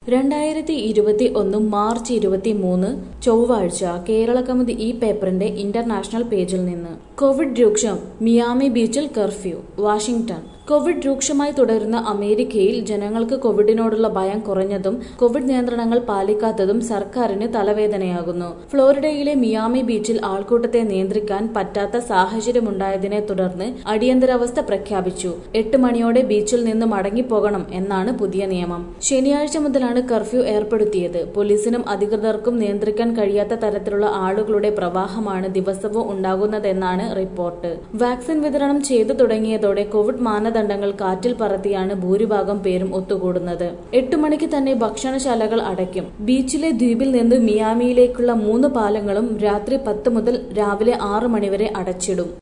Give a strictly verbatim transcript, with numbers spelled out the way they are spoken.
രണ്ടായിരത്തി ഇരുപത്തി ഒന്ന് മാർച്ച് ഇരുപത്തി മൂന്ന് ചൊവ്വാഴ്ച കേരള കൗമുദി ഈ പേപ്പറിന്റെ ഇന്റർനാഷണൽ പേജിൽ നിന്ന്. കോവിഡ് രൂക്ഷം, മിയാമി ബീച്ചിൽ കർഫ്യൂ. വാഷിംഗ്ടൺ. കോവിഡ് രൂക്ഷമായി തുടരുന്ന അമേരിക്കയിൽ ജനങ്ങൾക്ക് കോവിഡിനോടുള്ള ഭയം കുറഞ്ഞതും കോവിഡ് നിയന്ത്രണങ്ങൾ പാലിക്കാത്തതും സർക്കാരിന് തലവേദനയാകുന്നു. ഫ്ലോറിഡയിലെ മിയാമി ബീച്ചിൽ ആൾക്കൂട്ടത്തെ നിയന്ത്രിക്കാൻ പറ്റാത്ത സാഹചര്യമുണ്ടായതിനെ തുടർന്ന് അടിയന്തരാവസ്ഥ പ്രഖ്യാപിച്ചു. എട്ട് മണിയോടെ ബീച്ചിൽ നിന്ന് മടങ്ങിപ്പോകണം എന്നാണ് പുതിയ നിയമം. ശനിയാഴ്ച മുതലാണ് കർഫ്യൂ ഏർപ്പെടുത്തിയത്. പോലീസിനും അധികൃതർക്കും നിയന്ത്രിക്കാൻ കഴിയാത്ത തരത്തിലുള്ള ആളുകളുടെ പ്രവാഹമാണ് ദിവസവും ഉണ്ടാകുന്നതെന്നാണ് റിപ്പോർട്ട്. വാക്സിൻ വിതരണം ചെയ്തു തുടങ്ങിയതോടെ കോവിഡ് മാനദണ്ഡങ്ങൾ കാറ്റിൽ പറത്തിയാണ് ഭൂരിഭാഗം പേരും ഒത്തുകൂടുന്നത്. എട്ടു മണിക്ക് തന്നെ ഭക്ഷണശാലകൾ അടയ്ക്കും. ബീച്ചിലെ ദ്വീപിൽ നിന്ന് മിയാമിയിലേക്കുള്ള മൂന്ന് പാലങ്ങളും രാത്രി പത്ത് മുതൽ രാവിലെ ആറ് മണിവരെ അടച്ചിടും.